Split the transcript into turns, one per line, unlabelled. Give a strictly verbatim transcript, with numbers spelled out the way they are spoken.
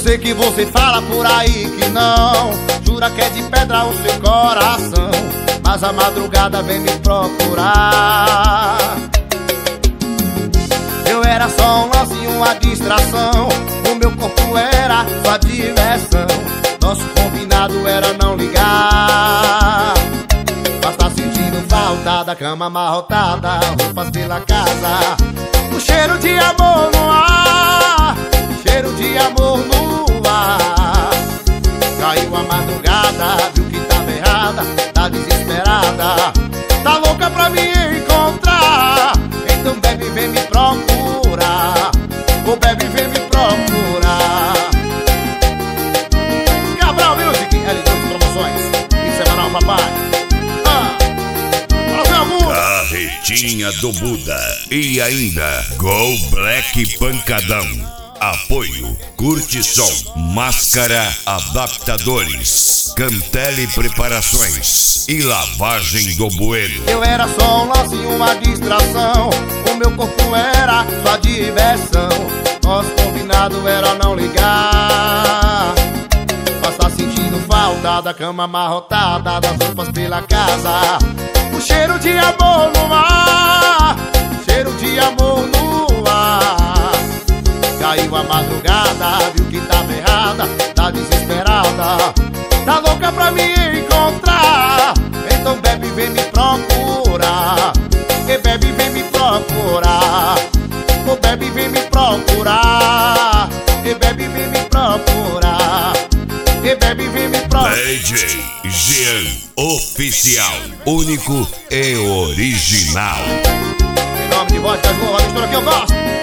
sei que você fala por aí que não, jura que é de pedra o seu coração, mas a madrugada vem me procurar. Eu era só um lance e uma distração, o meu corpo era sua diversão, nosso combinado era não ligar. Mas tá sentindo falta da cama amarrotada, roupas pela casa, o cheiro de amor no ar, cheiro de amor no ar. Caiu a madrugada, viu que tava errada, tá desesperada, tá louca pra me encontrar. Então bebe, vem me procurar, ô bebe, vem me procurar. Cabral Music, L dois Promoções, em semanal, papai. Ah,
Carretinha do Buda e ainda Go Black Pancadão. Apoio Curte Som, Máscara Adaptadores, Cantele Preparações e Lavagem do Bueno.
Eu era só um lance e uma distração, o meu corpo era sua diversão, nosso combinado era não ligar. Mas tá sentindo falta da cama amarrotada, das roupas pela casa, o cheiro de amor no ar, cheiro de amor no ar. Caiu a madrugada, viu que tava errada, tá desesperada, tá louca pra me encontrar. Então bebe, vem me procurar, e bebe, vem me procurar, ô bebe, vem me procurar, e bebe, vem me procurar, e bebe, vem me procurar.
D J Jean Oficial, único e original.
Em nome de voz, faz boa, mistura que eu gosto.